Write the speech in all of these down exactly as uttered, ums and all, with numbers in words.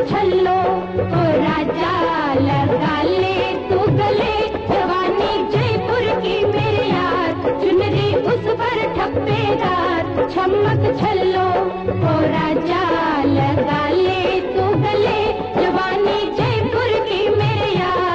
छल्लो ओ राजा लगा ले तू गले, जवानी जयपुर की मेरे यार, चुनरी उस पर ठप्पेदार, छमक छल्लो ओ राजा लगा ले तू गले, जवानी जयपुर की मेरे यार।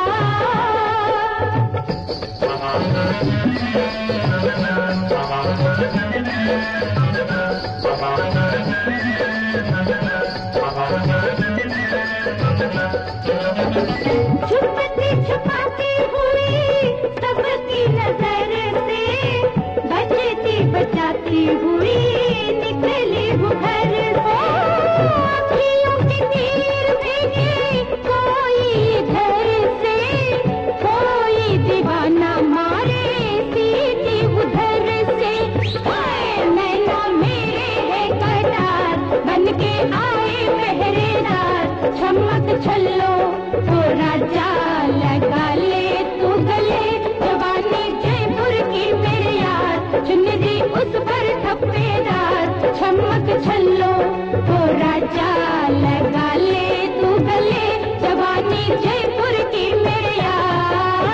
छुपती छुपाती हुई सबकी नजर से, बचती बचाती हुई निकली वो घर से, अखियों की तीर भेजे कोई घर से, कोई दीवाना मारे सीटी उधर से, नैना मेरे है कटार बन के आए पहरेदार, छमक छल्लो ओ राजा लगा ले तू गले, जवानी जयपुर की मेरे यार, चुनरी उस पर ठप्पेदार, छमक छल्लो ओ राजा लगा ले तू गले, जवानी जयपुर की मेरे यार।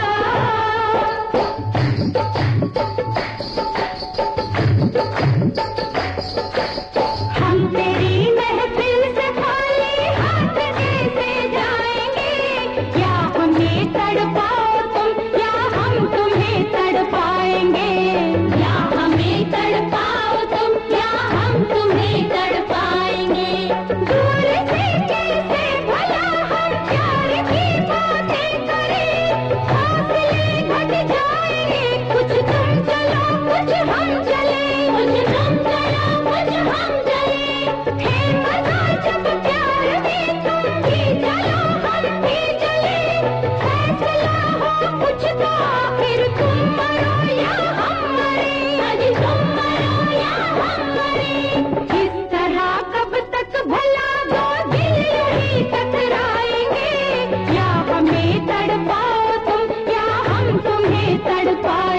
हम तेरी महफिल से खाली हाथ कैसे जाएंगे, या हमें तड़पाओ तुम या हम तुम्हें तड़पाएंगे, या हमें तड़पाओ तुम या हम तुम्हें तड़पाएंगे, दूर से कैसे भला हम प्यार की बातें करें, फासले घट जाएंगे, कुछ तुम चलो कुछ हम चले, कुछ तुम चलो कुछ हम चले, है मजा जब प्यार में तुम भी चलो हम भी चले, फैसला हो कुछ तो फिर तुम मरो या हम मरे, अजी तुम मरो या हम मरे, इस तरह कब तक भला दो दिल यही टकराएंगे, या हमें तड़पाओ तुम या हम तुम्हें तड़पाएंगे।